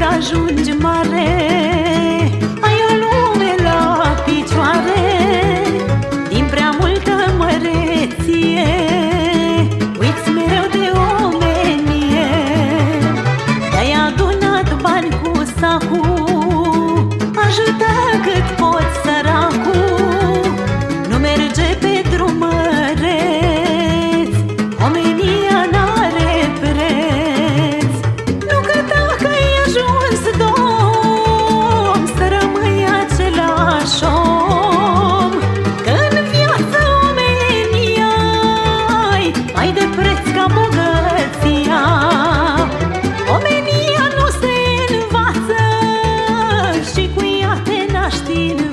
ajungi mare, ai o lume la picioare, din prea multă măreție uiți mereu de omenie. Te-ai adunat bani cu sacul, ajută cât poți săracul, nu merge pe drum măreț, omenia n-are preț. Nu că dacă ai ajuns domn să rămâi același om, că în viață omenia ai de preț ca bogăția. Omenia nu se învață și cu ea te naști în